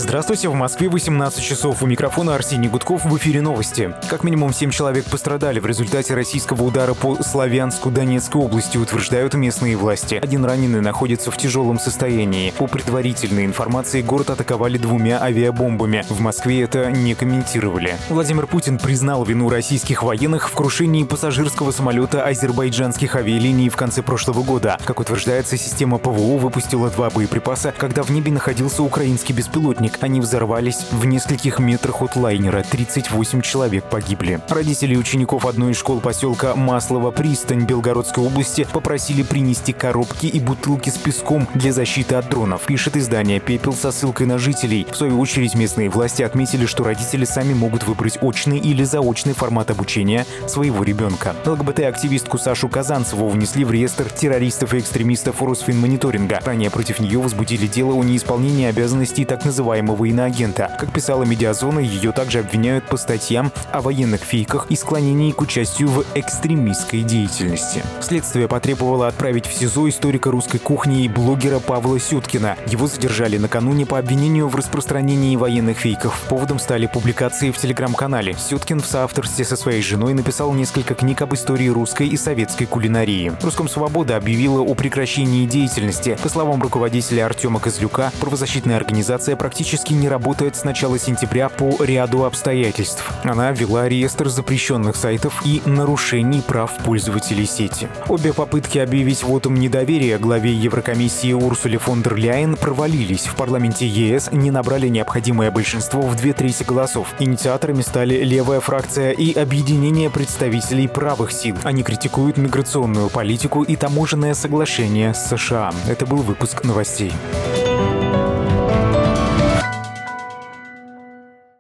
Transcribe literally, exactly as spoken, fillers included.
Здравствуйте, в Москве восемнадцать часов. У микрофона Арсений Гудков, в эфире новости. Как минимум семь человек пострадали в результате российского удара по Славянску Донецкой области, утверждают местные власти. Один раненый находится в тяжелом состоянии. По предварительной информации, город атаковали двумя авиабомбами. В Москве это не комментировали. Владимир Путин признал вину российских военных в крушении пассажирского самолета азербайджанских авиалиний в конце прошлого года. Как утверждается, система ПВО выпустила два боеприпаса, когда в небе находился украинский беспилотник. Они взорвались в нескольких метрах от лайнера. тридцать восемь человек погибли. Родители учеников одной из школ поселка Маслово-Пристань Белгородской области попросили принести коробки и бутылки с песком для защиты от дронов, пишет издание «Пепел» со ссылкой на жителей. В свою очередь местные власти отметили, что родители сами могут выбрать очный или заочный формат обучения своего ребенка. ЛГБТ-активистку Сашу Казанцеву внесли в реестр террористов и экстремистов Росфинмониторинга. Ранее против нее возбудили дело о неисполнении обязанностей так называемого иноагента. Как писала «Медиазона», ее также обвиняют по статьям о военных фейках и склонении к участию в экстремистской деятельности. Следствие потребовало отправить в СИЗО историка русской кухни и блогера Павла Сюткина. Его задержали накануне по обвинению в распространении военных фейков. Поводом стали публикации в телеграм-канале. Сюткин в соавторстве со своей женой написал несколько книг об истории русской и советской кулинарии. Роском Свобода объявила о прекращении деятельности. По словам руководителя Артема Козлюка, правозащитная организация практически не работает с начала сентября по ряду обстоятельств. Она ввела реестр запрещенных сайтов и нарушений прав пользователей сети. Обе попытки объявить вотум недоверия главе Еврокомиссии Урсуле фон дер Ляйен провалились. В парламенте ЕС не набрали необходимое большинство в две трети голосов. Инициаторами стали левая фракция и объединение представителей правых сил. Они критикуют миграционную политику и таможенное соглашение с США. Это был выпуск новостей.